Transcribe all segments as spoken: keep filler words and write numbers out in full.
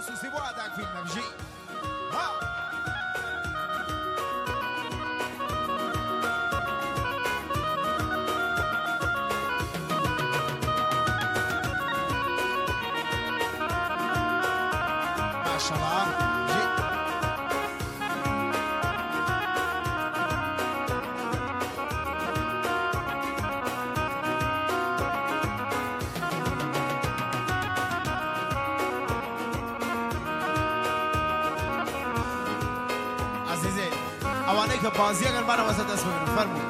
خصوصی بۆ ئاداک فیلمە بژی ماشەڵڵا بژی ئەوانەی کە بازی ئەگەر بانەوەسە دەست بگرن فەرموو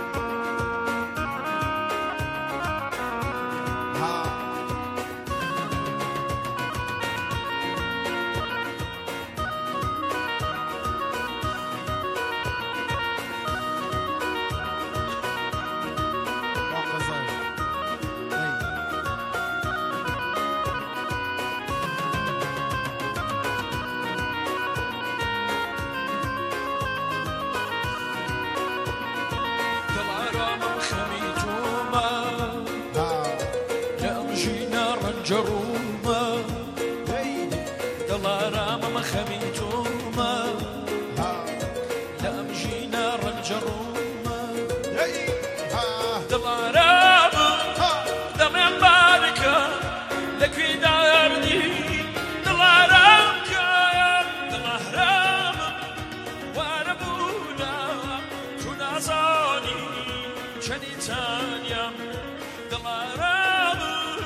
جرومة دلارام ما خميتوما لا مجينا رنجرومة دلارام دمع باركة لك في داردي دلارام كايا دلارام واربولا تنازاني شنيتانيا دلارام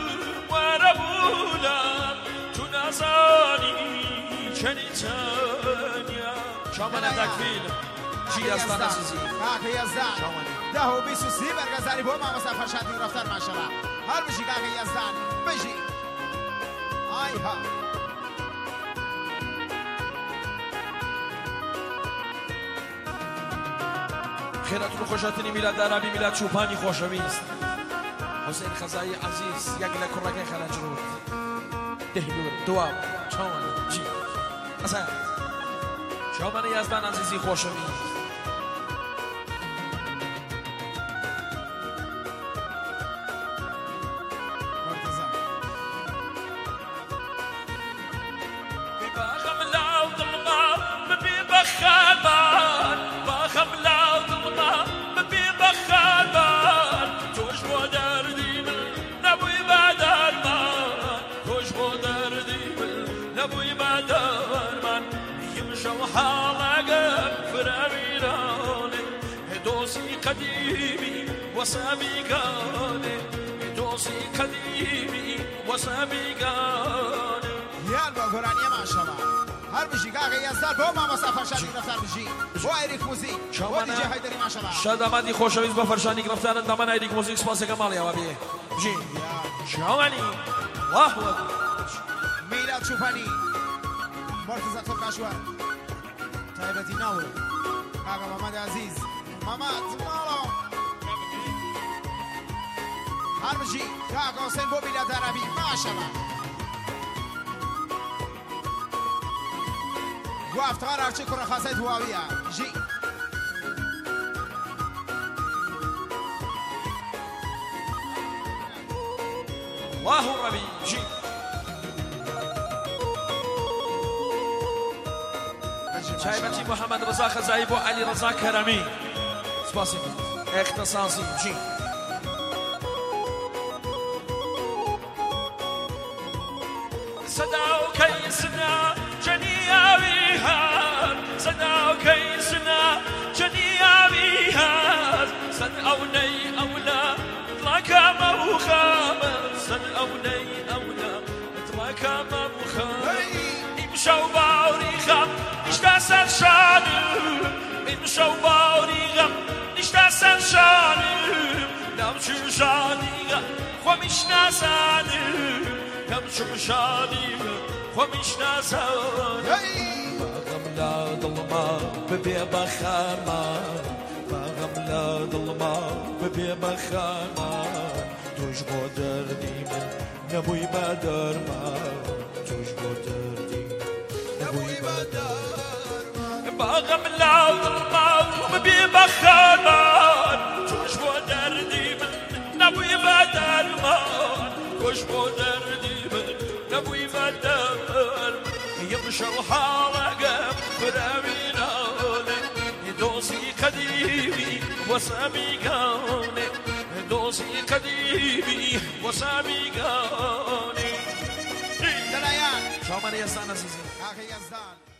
شنيتانيا شامانا داكفيل جي يزدان عزيزي كاكا يزدان دهو بيسو سي برگزاري بو ما مسافر شادي رفتار ماشاءالله هر بشي كاكا يزدان بجي آي ها خيراتون خوشاتني ميلاد عربي ميلاد شوباني خوشويست حسين خزائي عزيز يقل كرقي خلجرود دهلور دواب شامان جي أسان شامان يزدان عزيزي خوشويست قديمي وسابقاني دوسي قديمي وسابقاني يا الباغورانية ما شاء الله هر بشي كاكا يزدان بو ما مسافر شادي رفتار بشي بو ايريك موزيك بو دي جي هيدري ما شاء الله شادامادي خوشويز بفرشاني رفتار اندامان ايريك موزيك سپاس كمال يا بابي بجي شاماني الله اكبر ميلاد شوفاني مرتزا تركاشوار تايبتي ناور كاكا محمد عزيز محمد مالا هر بشي كاكا حسين بو ميلاد عربي ما شاء الله وافتقار ارچه كره خاصه دواويه جي الله ربي جي شايبتي محمد رضا خزائي بو علي رضا كرمي سپاسی اختصاصی جی صدا و کیسنا جنیاوی هات صدا و کیسنا جنیاوی هات صد اونی اولا اطلاقا موخامت صد اونی اولا اطلاقا موخامت امشو باوری خم اشتا سرشانم امشو باوری غم نشتا سرشانم نمچو شادیم خومیش نزانم نمچو شادیم خومیش نزانم باغم لا ظلما ببی بخاما باغم لا ظلما ببی بخاما توش بو دردی من نبوی با درمان توش بو دردی نبوی با درمان باغم لا ظلما ببی بخاما توش بو دردی من نبوی با درمان توش بو دردی من نبوی با درمان يمشى وحالقه براميناني دوسي قديمي وساميقاني دوسي قديمي وساميقاني دلایان شما من یزدان عزیزی آخه یزدان